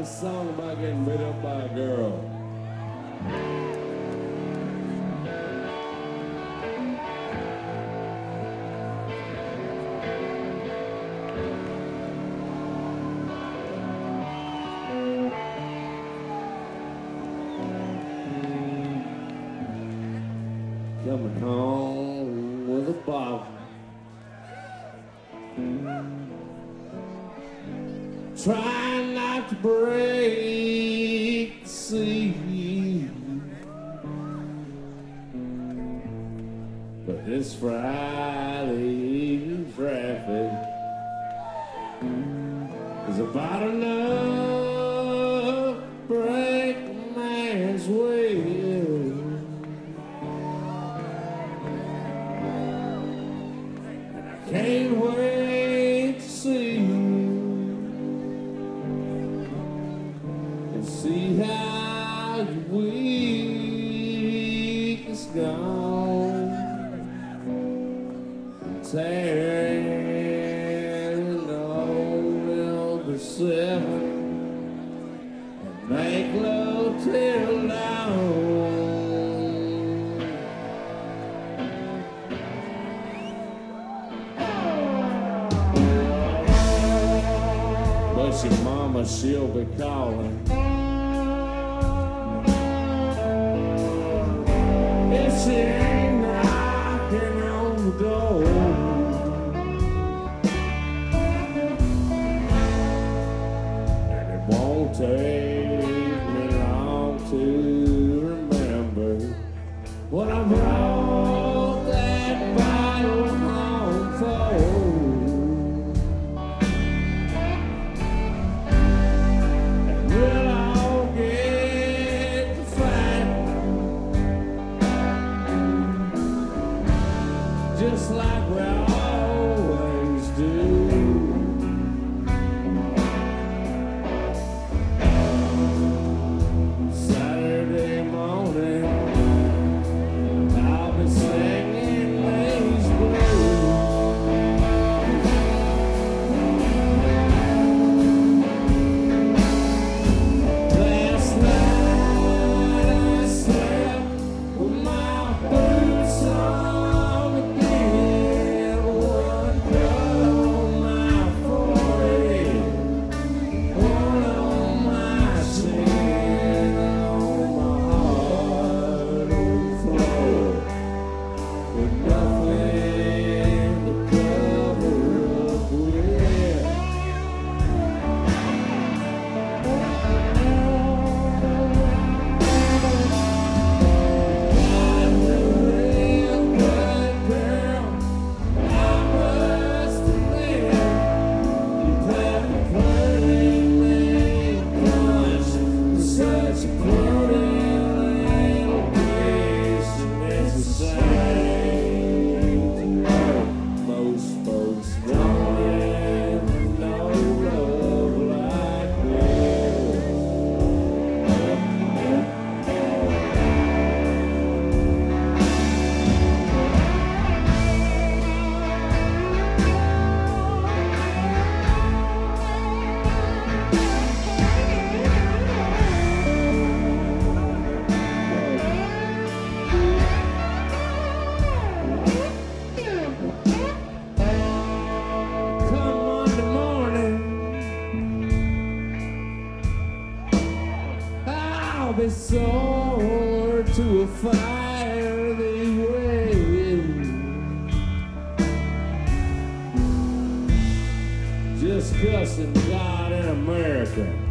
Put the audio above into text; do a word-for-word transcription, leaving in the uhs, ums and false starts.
song about getting beat up by a girl. Coming home with a bottle, trying not to break the sea, but this Friday evening traffic is about enough to break a man's will. Can't wait to see you and see how your week is gone. Tearing old number seven and make love till dawn. Your mama, she'll be calling. If she ain't knocking on the door, and it won't take me long to remember what I brought that bottle home for. Just like we always do. Saturday morning, I'll be singing these blues. Last night I slept with my boots on. I'll be sore to a fire they will. Just cussing God in America.